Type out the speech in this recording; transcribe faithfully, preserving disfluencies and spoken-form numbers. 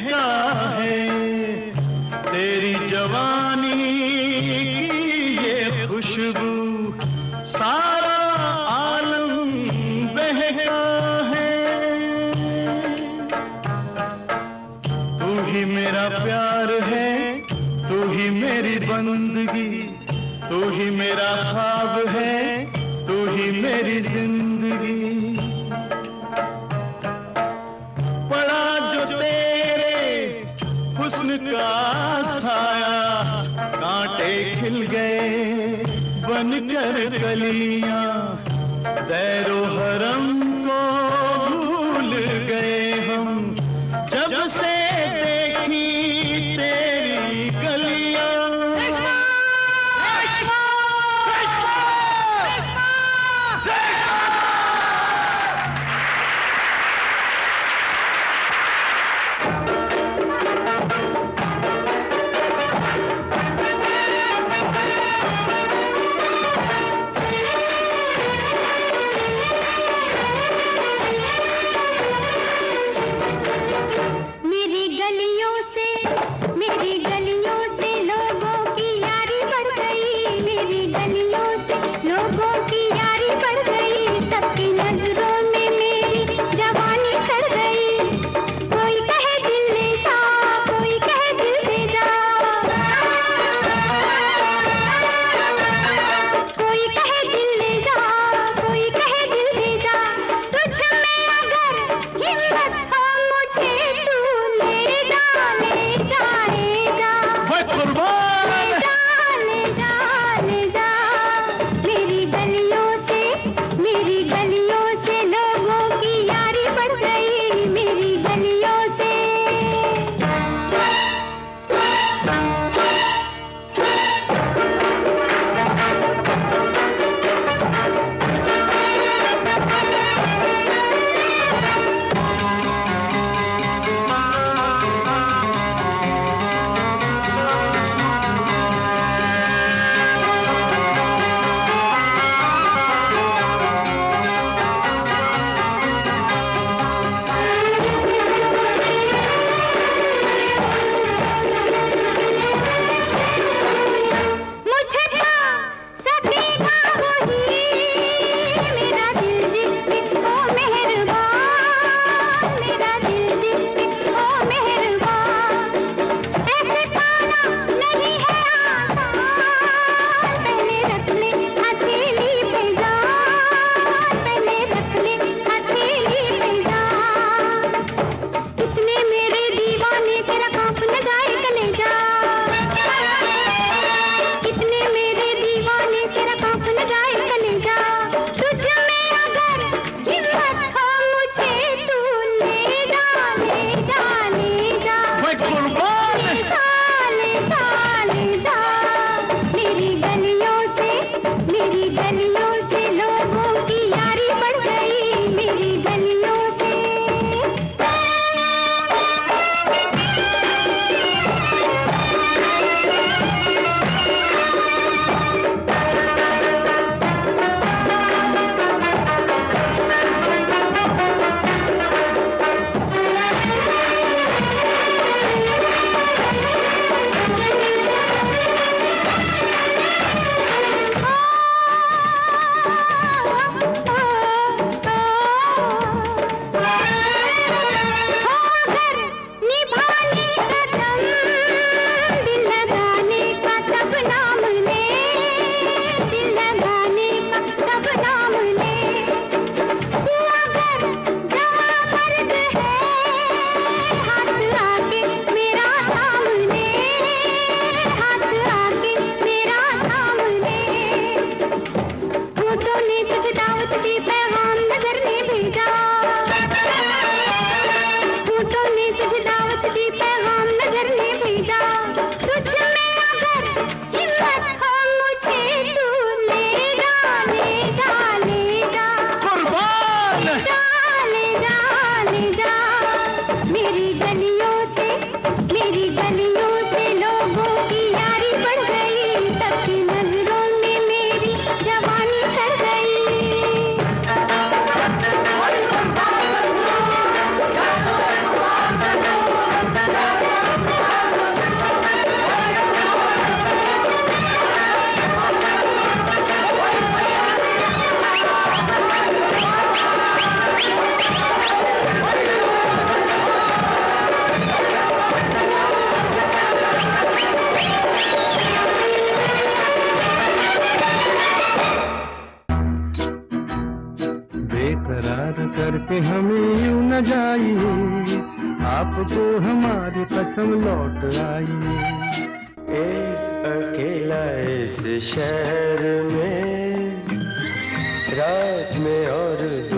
महका है तेरी जवानी की ये खुशबू, सारा आलम बहका है। तू ही मेरा प्यार है, तू ही मेरी बंदगी, तू ही मेरा ख्वाब है, तू ही मेरी जिंदगी। पड़ा जो तेरे हुस्न का साया, कांटे खिल गए बनकर कलियां, दैरो हरम को भूल गए हम जब से देखी तेरी गलियां। मेरी प्यार करके हमें यूं न जाइए, आपको हमारी कसम लौट आई। एक अकेला इस शहर में, रात में और